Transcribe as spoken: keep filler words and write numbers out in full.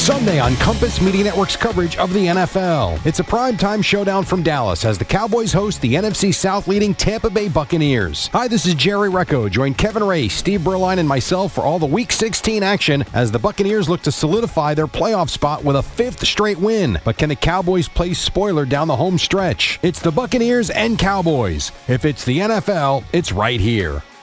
Sunday on Compass Media Network's coverage of the N F L. It's a primetime showdown from Dallas as the Cowboys host the N F C South leading Tampa Bay Buccaneers. Hi, this is Jerry Recco. Join Kevin Ray, Steve Berline, and myself for all the Week sixteen action as the Buccaneers look to solidify their playoff spot with a fifth straight win. But can the Cowboys play spoiler down the home stretch? It's the Buccaneers and Cowboys. If it's the N F L, it's right here.